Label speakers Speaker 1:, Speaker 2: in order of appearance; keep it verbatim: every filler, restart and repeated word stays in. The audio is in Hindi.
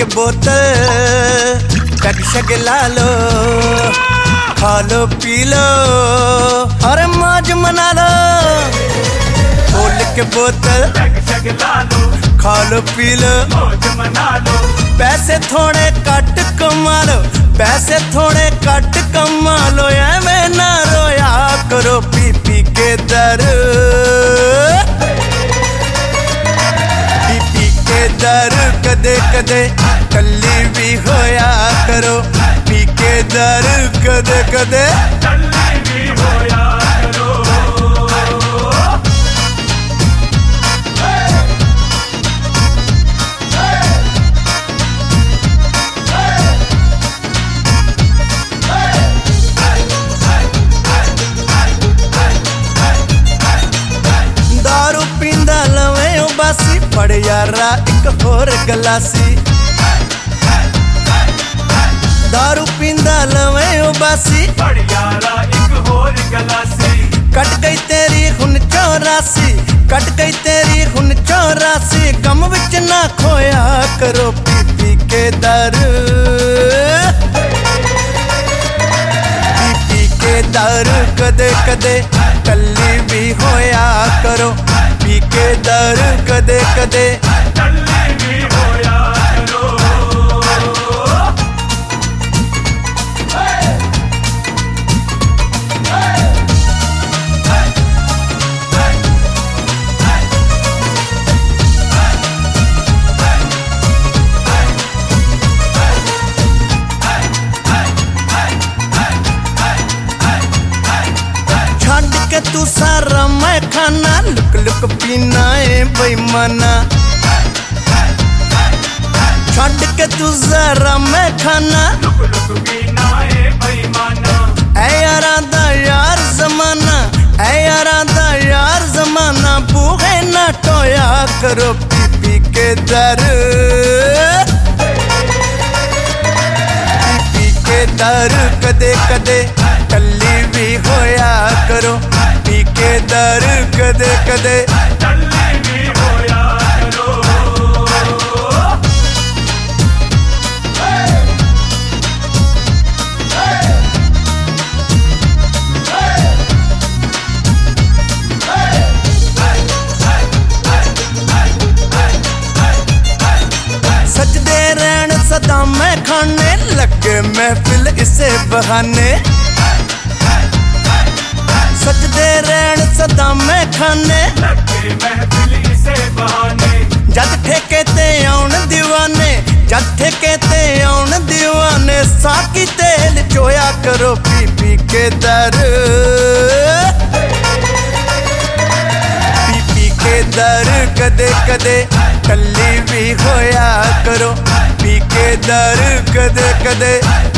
Speaker 1: के बोतल टक शक ला लो, खा लो पी लो और मौज मना लो। खोल के बोतल
Speaker 2: टक शक ला लो,
Speaker 1: खा लो पी लो
Speaker 2: मौज मना लो।
Speaker 1: पैसे थोड़े कट कमा लो, पैसे थोड़े कट कमा लो। एवें ना रोया करो पी पी के दारू, पी पी के दारू कदे कदे कल्ली भी होया करो। पी के दारू कदे कदे
Speaker 2: कल्ली भी होया करो।
Speaker 1: दारू पींदा लवे उबासी, फड़ यारा एक होर गलासी। दारू पींदा लवे उबासी,
Speaker 2: फड़ यारा एक होर गलासी।
Speaker 1: कट गई तेरी हुन चौरासी, कट गई तेरी हुन चौरासी। गम विच ना खोया करो पी पी के दारू, पी पी के दारू कदे कदे कल्ली भी होया करो। पी के दारू कदे कदे
Speaker 2: कल्ली भी होया करो।
Speaker 1: के तू सारा मैं खाना, लुक लुक पीना है बेईमाना। छड़ के तू सारा मैं खाना,
Speaker 2: लुक लुक पीना है बेईमाना।
Speaker 1: ऐ यारा दा यार जमाना, ऐ यारा दा यार जमाना। बूहे ना टोया करो पी पी के दारू, पी पी के दारू कदे कदे कल्ली भी होया करो। पी के दारू कदे कदे
Speaker 2: कल्ली भी होया करो।
Speaker 1: सजदे रहन सदा मैं खाने, लगे महफिल इसे बहाने। सजदे रहन सदा मैं खाने,
Speaker 2: लगे महफिल इसे बहाने।
Speaker 1: जद ठेके ते आउन दीवाने, जद ठेके ते आउन दीवाने। साकी तेल चोया करो पी पी के दारू, पी पी के दारू कदे कदे कल्ली भी होया करो। पी के दारू कदे कदे